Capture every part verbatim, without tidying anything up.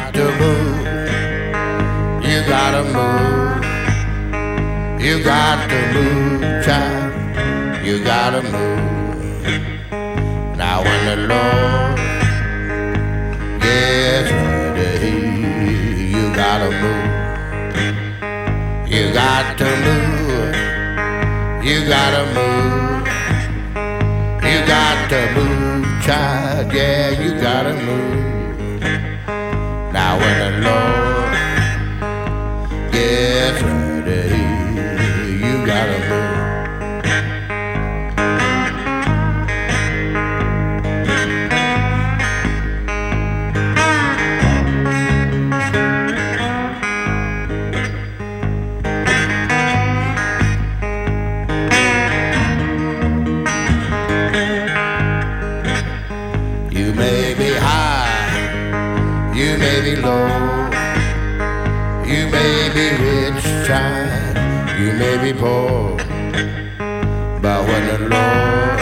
got to move. You gotta move. You got to move, child. You gotta move. Now when the Lord gets ready, you gotta move. You got to move. You gotta move. You got to move, child. Yeah, you gotta move. Now when the Lord gets ready, you gotta move. You may be high, you may be low, you may be rich, child, you may be poor, but when the Lord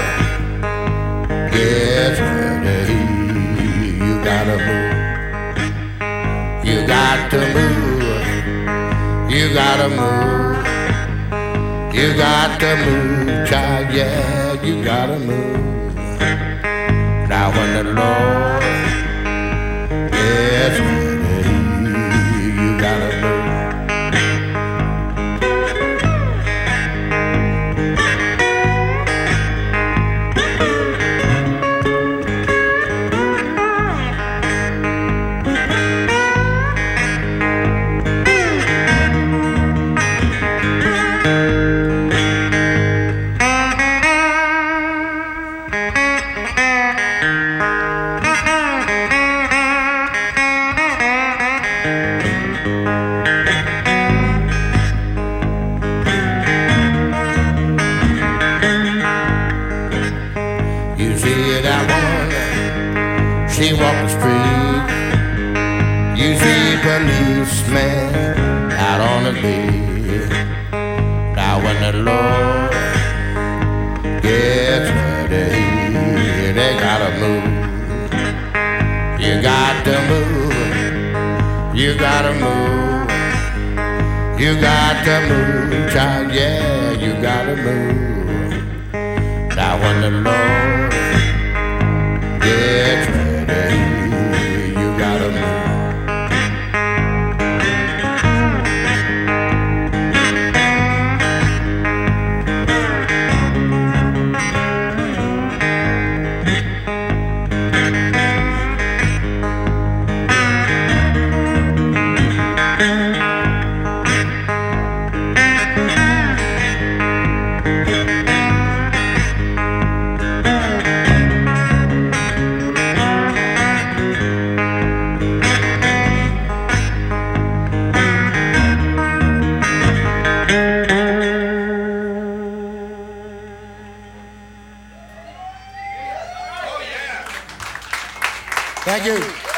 gets ready, you gotta move. You got to move. You gotta move. You got to move, child, yeah, you gotta move. Now when the Lord gets ready, you gotta move. You see that woman, she walk the street. You see policemen out on the beat. Now when the Lord gets ready, they gotta move. You got to move. You gotta move. You got to move, child, yeah, you gotta move. Now when the Lord gets ready, you gotta move. Thank you.